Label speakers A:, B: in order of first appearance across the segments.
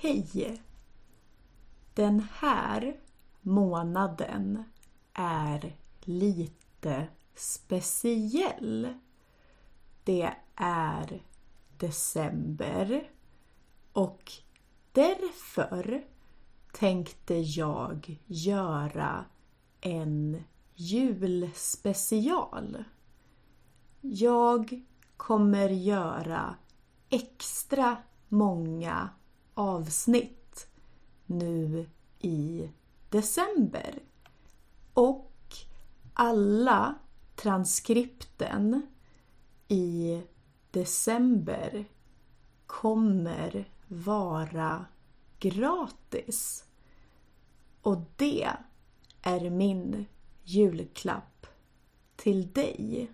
A: Hej! Den här månaden är lite speciell. Det är december och därför tänkte jag göra en julspecial. Jag kommer göra extra många avsnitt nu i december. Och alla transkripten i december kommer vara gratis. Och det är min julklapp till dig.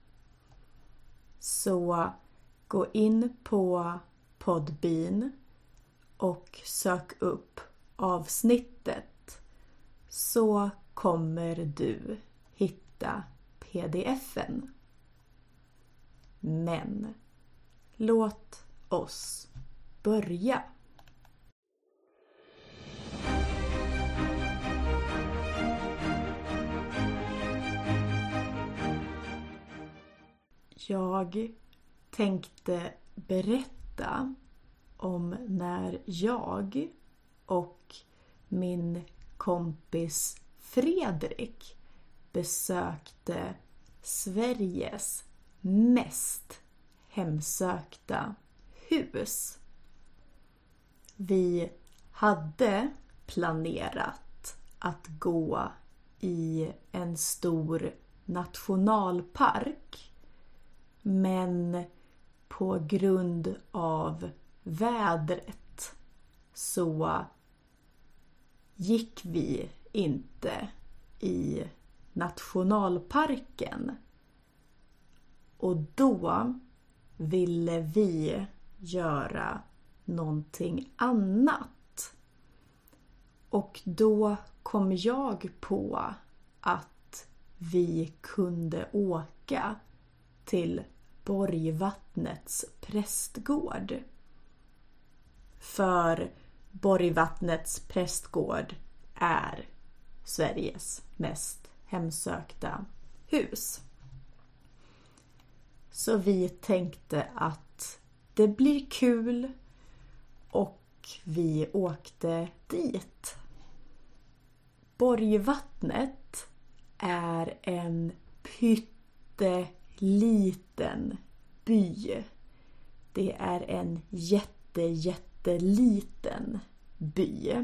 A: Så gå in på Podbean och sök upp avsnittet, så kommer du hitta pdf-en. Men låt oss börja. Jag tänkte berätta om när jag och min kompis Fredrik besökte Sveriges mest hemsökta hus. Vi hade planerat att gå i en stor nationalpark, men på grund av vädret så gick vi inte i nationalparken. Och då ville vi göra någonting annat. Och då kom jag på att vi kunde åka till Borgvattnets prästgård. För Borgvattnets prästgård är Sveriges mest hemsökta hus. Så vi tänkte att det blir kul och vi åkte dit. Borgvattnet är en pytteliten by. Det är en jätteliten by.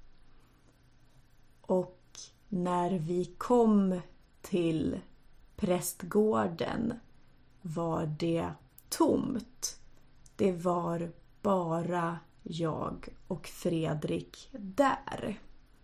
A: Och när vi kom till prästgården var det tomt. Det var bara jag och Fredrik där.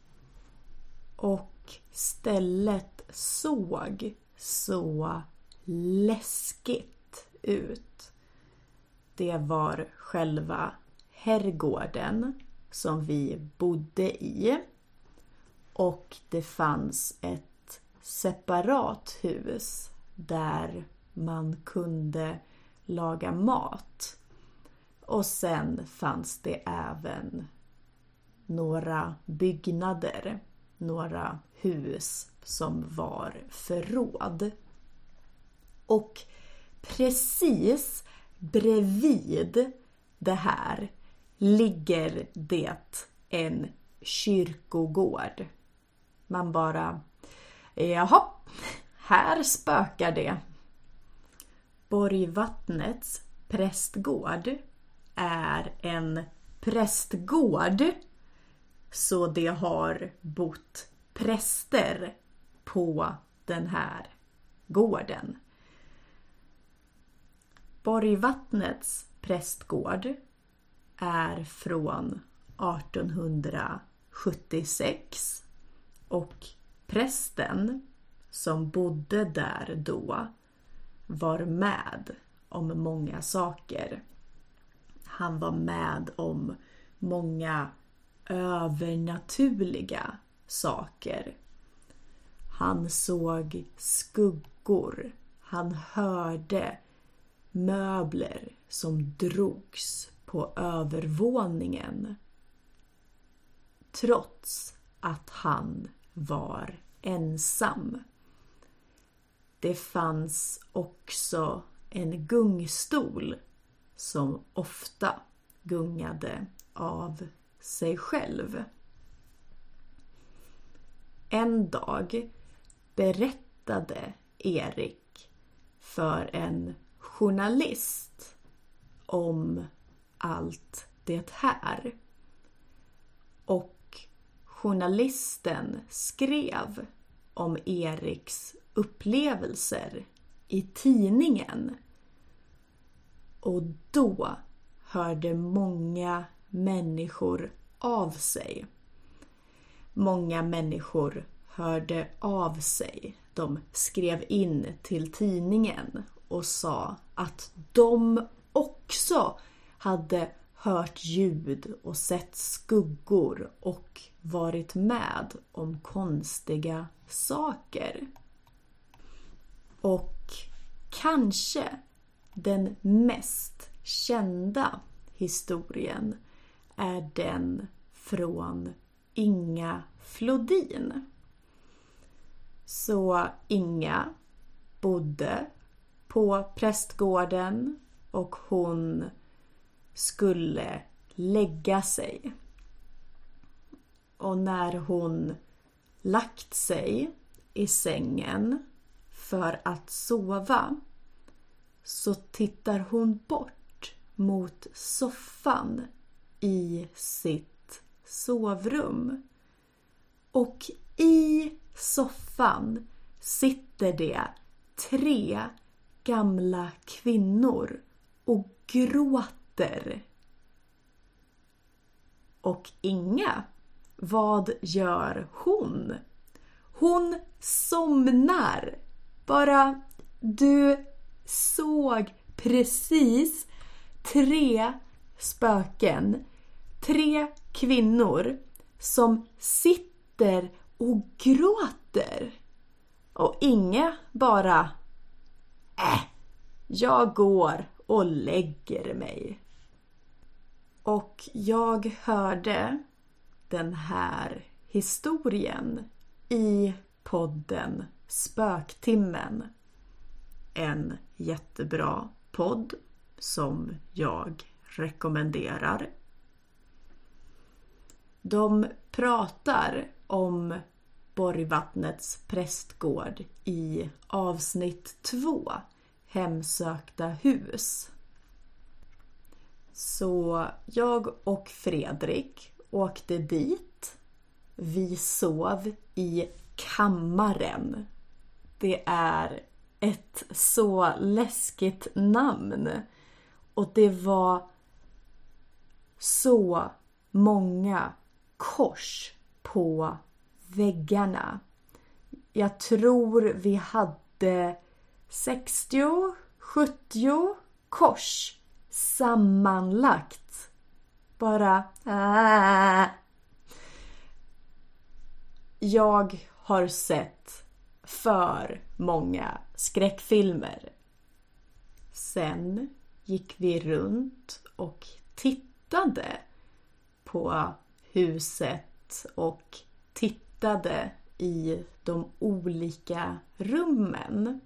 A: Och stället såg så läskigt ut. Det var själva herrgården som vi bodde i. Och det fanns ett separat hus där man kunde laga mat. Och sen fanns det även några byggnader, några hus som var förråd. Och precis bredvid det här ligger det en kyrkogård. Man bara, jaha, här spökar det. Borgvattnets prästgård är en prästgård, så det har bott präster på den här gården. Borgvattnets prästgård är från 1876 och prästen som bodde där då var med om många saker. Han var med om många övernaturliga saker. Han såg skuggor. Han hörde möbler som drogs på övervåningen. trots att han var ensam. Det fanns också en gungstol som ofta gungade av sig själv. En dag berättade Erik för en journalist om allt det här. Och journalisten skrev om Eriks upplevelser i tidningen. Och då hörde många människor av sig. Många människor hörde av sig. De skrev in till tidningen och sa att de också hade hört ljud och sett skuggor och varit med om konstiga saker. Och kanske den mest kända historien är den från Inga Flodin. Så Inga bodde på prästgården och hon skulle lägga sig. Och när hon lagt sig i sängen för att sova så tittar hon bort mot soffan i sitt sovrum. Och i soffan sitter det 3 gamla kvinnor och gråter. Och Inga, vad gör hon? Hon somnar. Bara du såg precis 3 spöken. 3 kvinnor som sitter och gråter. Och Inga bara jag går och lägger mig. Och jag hörde den här historien i podden Spöktimmen. En jättebra podd som jag rekommenderar. De pratar om Borgvattnets prästgård i avsnitt 2, Hemsökta hus. Så jag och Fredrik åkte dit. Vi sov i kammaren. Det är ett så läskigt namn. Och det var så många kors på väggarna. Jag tror vi hade 60-70 kors sammanlagt. Bara Jag har sett för många skräckfilmer. Sen gick vi runt och tittade på huset och tittade i de olika rummen.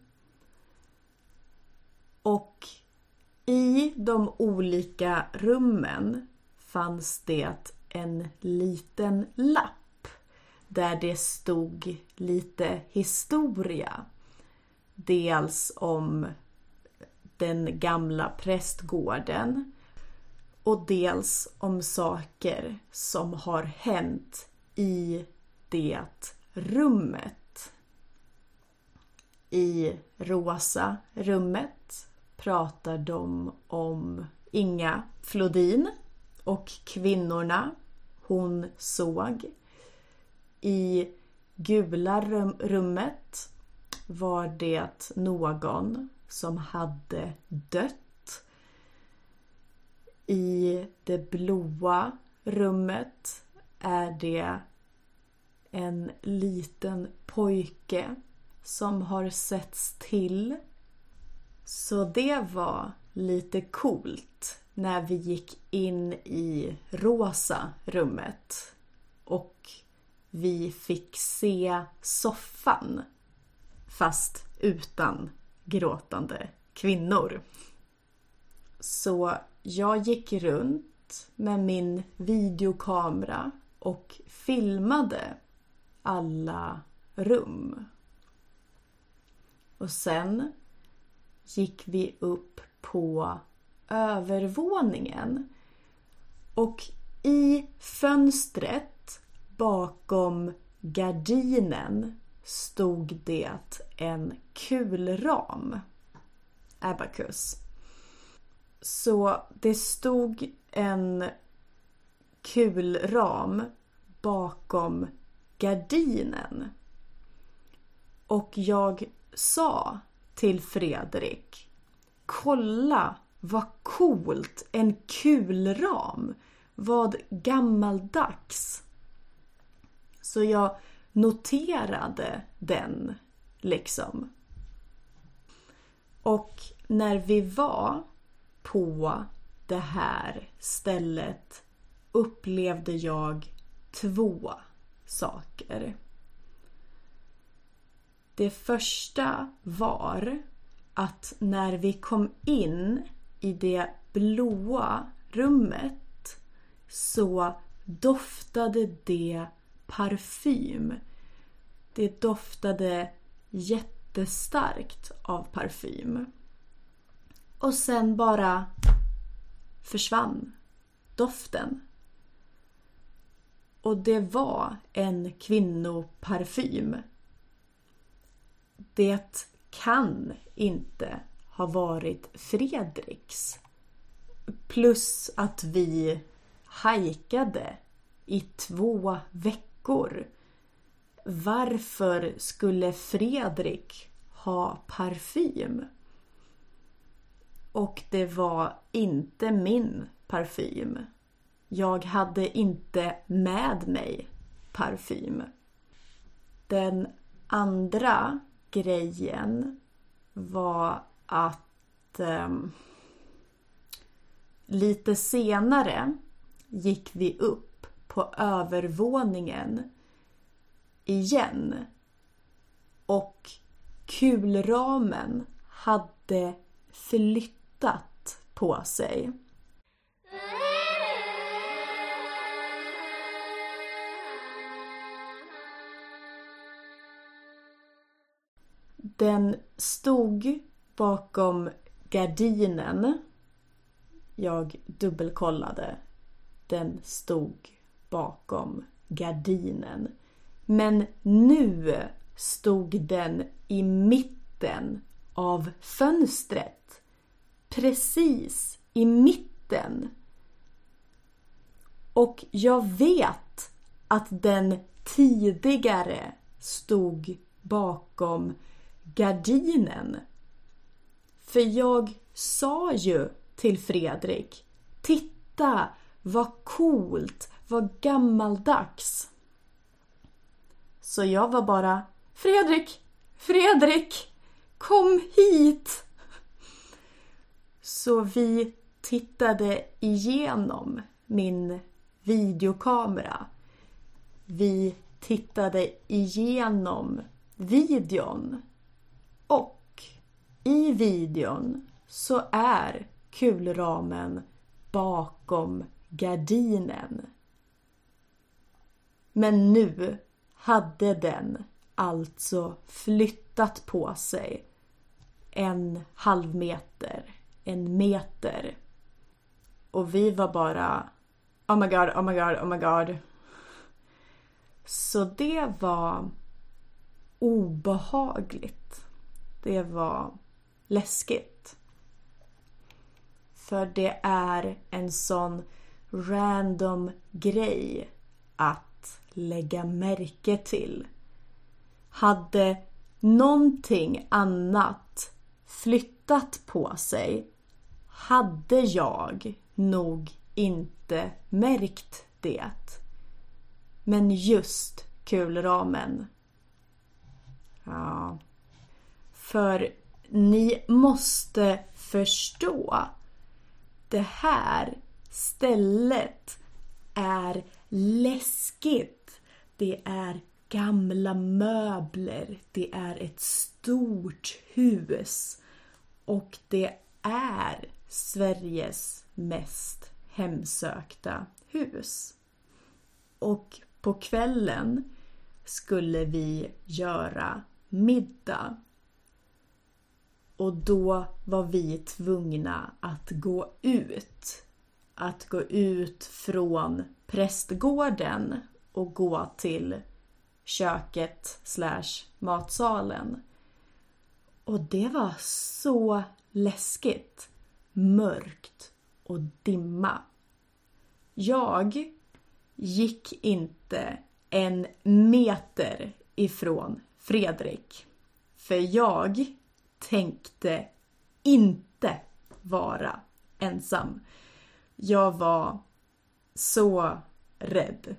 A: Och i de olika rummen fanns det en liten lapp där det stod lite historia. Dels om den gamla prästgården och dels om saker som har hänt i det rummet. I rosa rummet pratar de om Inga Flodin och kvinnorna hon såg. I gula rummet var det någon som hade dött. I det blåa rummet är det en liten pojke som har setts till. Så det var lite coolt när vi gick in i rosa rummet. och vi fick se soffan fast utan gråtande kvinnor. Så jag gick runt med min videokamera och filmade alla rum. Och sen gick vi upp på övervåningen och i fönstret bakom gardinen stod det en kulram, abacus. Så det stod en kulram bakom gardinen. Och jag sa till Fredrik: kolla vad coolt, en kulram, vad gammaldags. Så jag noterade den liksom. Och när vi var på det här stället upplevde jag 2 saker. Det första var att när vi kom in i det blåa rummet så doftade det parfym. Det doftade jättestarkt av parfym. Och sen bara försvann doften. Och det var en kvinnoparfym. Det kan inte ha varit Fredriks. Plus att vi hajkade i 2 veckor. Varför skulle Fredrik ha parfym? Och det var inte min parfym. Jag hade inte med mig parfym. Den andra grejen var att lite senare gick vi upp på övervåningen igen. Och kulramen hade flyttat på sig. Den stod bakom gardinen. Jag dubbelkollade. Den stod bakom gardinen. Men nu stod den i mitten av fönstret. Precis i mitten. Och jag vet att den tidigare stod bakom gardinen. För jag sa ju till Fredrik: titta vad coolt, vad gammaldags. Så jag var bara: Fredrik, kom hit. Så vi tittade igenom min videokamera. Vi tittade igenom videon. Och i videon så är kulramen bakom gardinen. Men nu hade den alltså flyttat på sig 1/2 meter, 1 meter. Och vi var bara: oh my god. Så det var obehagligt. Det var läskigt. För det är en sån random grej att lägga märke till. Hade någonting annat flyttat på sig hade jag nog inte märkt det. Men just kulramen. Ja. För ni måste förstå. Det här stället är läskigt. Det är gamla möbler. Det är ett stort hus. Och det är Sveriges mest hemsökta hus. Och på kvällen skulle vi göra middag. Och då var vi tvungna att gå ut. Att gå ut från prästgården och gå till köket/matsalen. Och det var så läskigt, mörkt och dimma. Jag gick inte en meter ifrån Fredrik. För jag tänkte inte vara ensam. Jag var så rädd.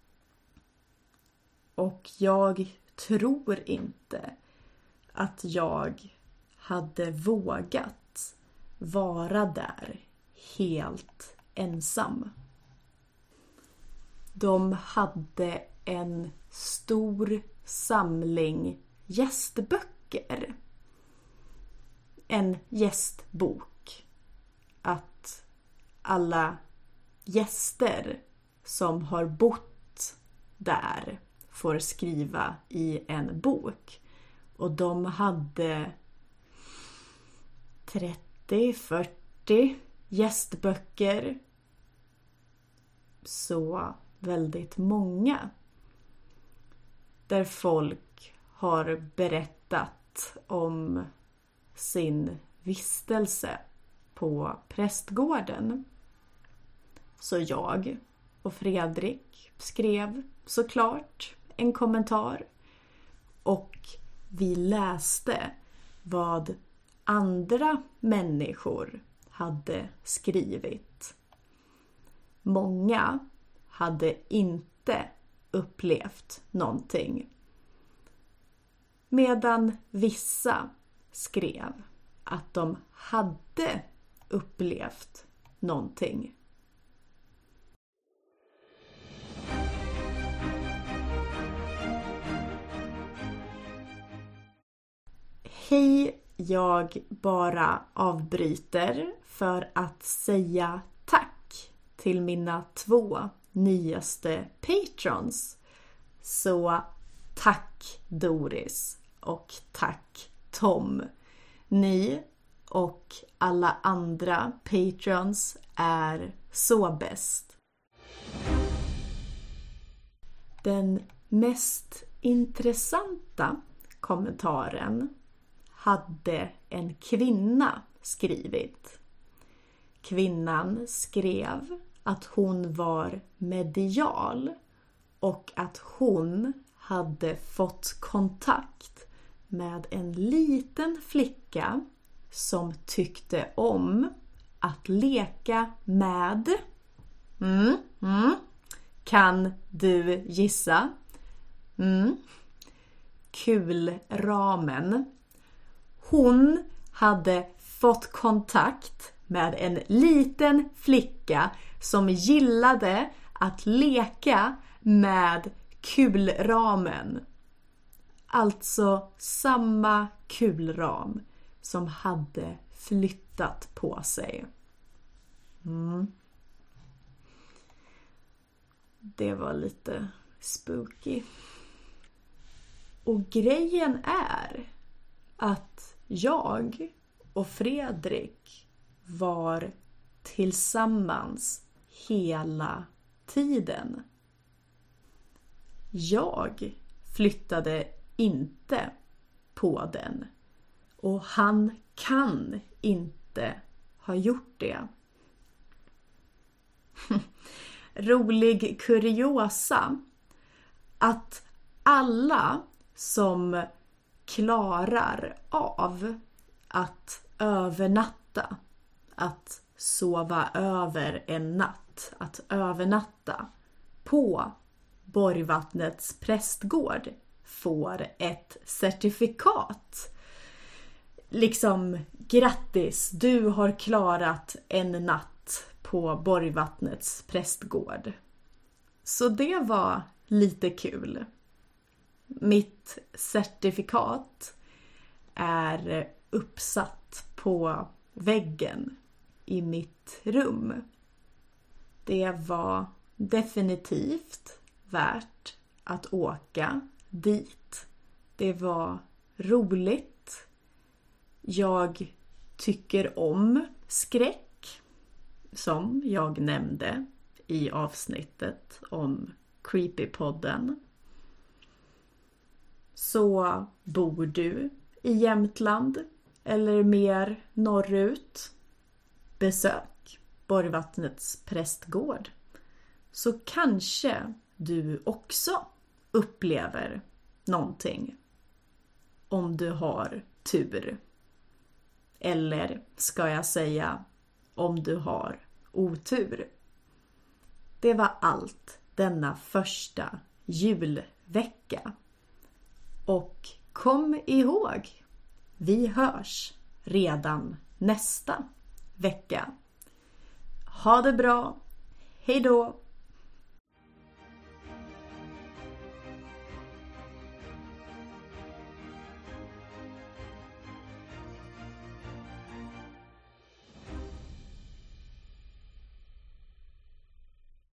A: Och jag tror inte att jag hade vågat vara där helt ensam. De hade en stor samling gästböcker. En gästbok. Att alla gäster som har bott där får skriva i en bok. Och de hade 30-40 gästböcker. Så väldigt många. Där folk har berättat om sin vistelse på prästgården. Så jag och Fredrik skrev såklart en kommentar. Och vi läste vad andra människor hade skrivit. Många hade inte upplevt någonting. Medan vissa skrev att de hade upplevt någonting. Hej, jag bara avbryter för att säga tack till mina 2 nyaste patrons. Så tack Doris och tack Tom. Ni och alla andra patrons är så bäst. Den mest intressanta kommentaren hade en kvinna skrivit. Kvinnan skrev att hon var medial och att hon hade fått kontakt med en liten flicka som tyckte om att leka med. Kan du gissa? Kulramen. Hon hade fått kontakt med en liten flicka som gillade att leka med kulramen. Alltså samma kulram som hade flyttat på sig. Det var lite spooky. Och grejen är att jag och Fredrik var tillsammans hela tiden. Jag flyttade inte på den och han kan inte ha gjort det. Rolig kuriosa att alla som klarar av att övernatta, att sova över en natt, att övernatta på Borgvattnets prästgård får ett certifikat. Liksom, grattis, du har klarat en natt på Borgvattnets prästgård. Så det var lite kul. Mitt certifikat är uppsatt på väggen i mitt rum. Det var definitivt värt att åka dit. Det var roligt. Jag tycker om skräck, som jag nämnde i avsnittet om Creepypodden. Så bor du i Jämtland eller mer norrut, besök Borgvattnets prästgård, så kanske du också upplever någonting om du har tur. Eller ska jag säga om du har otur. Det var allt denna första julvecka. Och kom ihåg, vi hörs redan nästa vecka. Ha det bra, hej då!